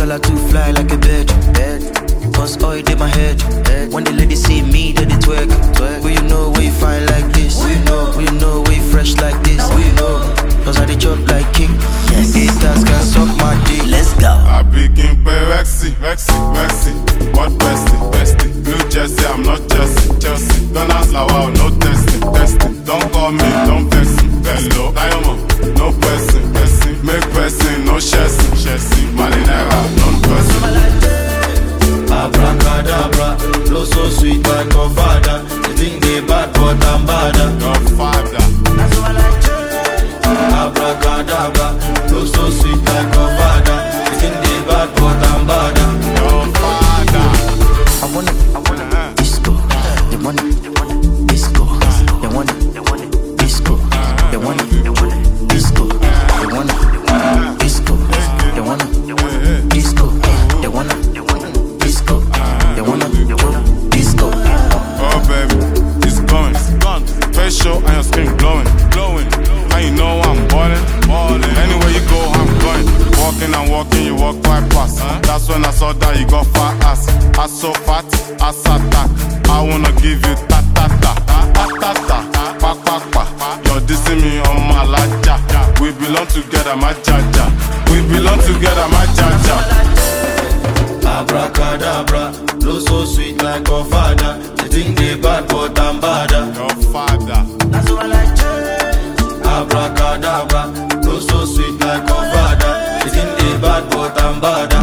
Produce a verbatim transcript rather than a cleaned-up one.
Girl, I too fly like a bird. Cause oil in my head. When the ladies see me, then they twerk. Who you know we fine like this? Who you know? Who you know we fresh like this? Who you know? Cause I dey chop like king. Yes. Haters can suck my dick. Let's go. I be king pay Rexy, Rexy, Rexy. What bestie, bestie? New Jersey, I'm not Chelsea, Chelsea. Don't ask like wow, no testing, testing. Don't call me, don't vex me. Hello, diamond, no person, person. Make person, no chassis, chassis. Marinera, non-person. Abracadabra, flow so sweet like your father. You think they bad, but I'm badder. Your father. That's what I like. Abracadabra, flow so sweet like your father. You think they bad, but I'm badder. Your father. I want it, I want it, disco. They want it, they want it, disco. They want it, they want it, disco. They want it, they want it, disco. They want it, they want it, disco. They want it, they want it, disco. They want it, they want it, disco. They want it, they want it, disco. Oh baby, it's going, it's gone. Facial and your skin glowing, glowing. And you know I'm ballin', ballin'. Anywhere you go, I'm going. Walking and walking, you walk quite fast. Huh? That's when I saw that you got fat ass. Ass so fat, ass attack. I wanna give you ta ta ta, ta ta ta, pa pa pa. You're dissing me on my laja. We belong together, my jaja. We belong together, my jaja. Abracadabra, flow so sweet like your father. You think they bad, but I'm badder. Your father. That's what I like. Abracadabra, flow so sweet like your father. You think they bad, but I'm badder.